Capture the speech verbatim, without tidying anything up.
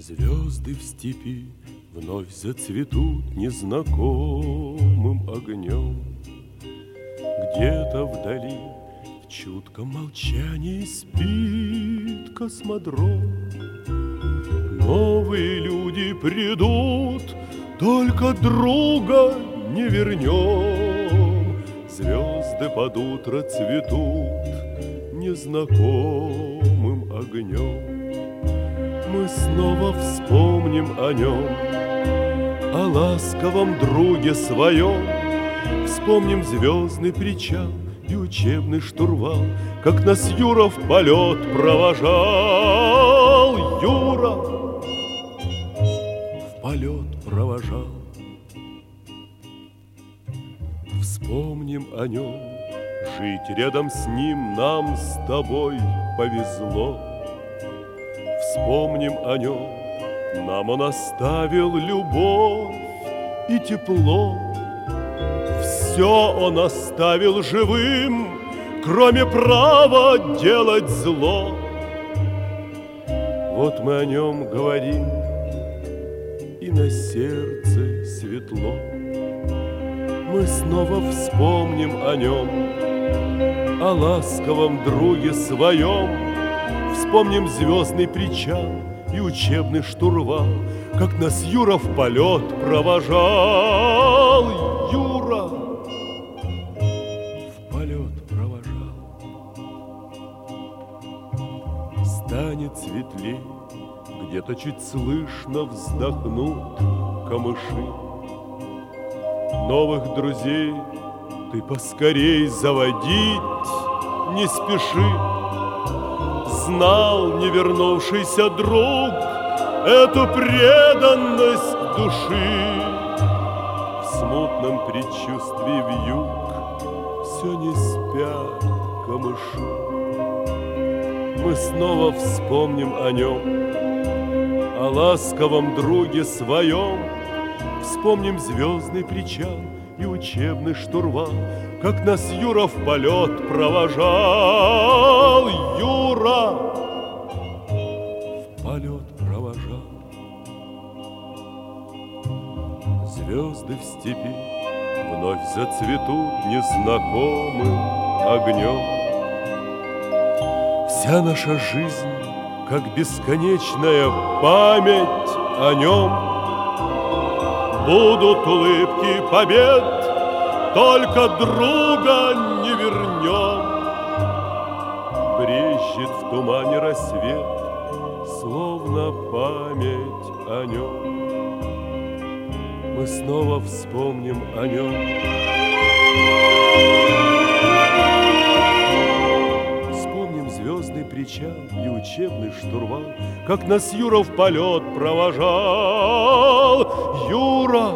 Звезды в степи вновь зацветут незнакомым огнем. Где-то вдали в чутком молчании спит космодром. Новые люди придут, только друга не вернем. Звезды под утро цветут незнакомым огнем. Мы снова вспомним о нем, о ласковом друге своем. Вспомним звездный причал и учебный штурвал, как нас Юра в полет провожал. Юра в полет провожал. Вспомним о нем, жить рядом с ним нам с тобой повезло. Вспомним о нем, нам он оставил любовь и тепло. Все он оставил живым, кроме права делать зло. Вот мы о нем говорим, и на сердце светло. Мы снова вспомним о нем, о ласковом друге своем. Вспомним звездный причал и учебный штурвал, как нас Юра в полет провожал. Юра в полет провожал. Станет светлей, где-то чуть слышно вздохнут камыши. Новых друзей ты поскорей заводить не спеши. Знал не вернувшийся друг эту преданность души. В смутном предчувствии вьюг все не спят камыши. Мы снова вспомним о нем, о ласковом друге своем. Вспомним звездный причал и учебный штурвал, как нас Юра в полет провожал. Юра в полет провожал. Звезды в степи вновь зацветут незнакомым огнем. Вся наша жизнь, как бесконечная память о нем. Будут улыбки побед, только друга не вернем. Брещет в тумане рассвет, словно память о нем. Мы снова вспомним о нем. Вспомним звездный причал и учебный штурвал, как нас Юра в полет провожал. Юра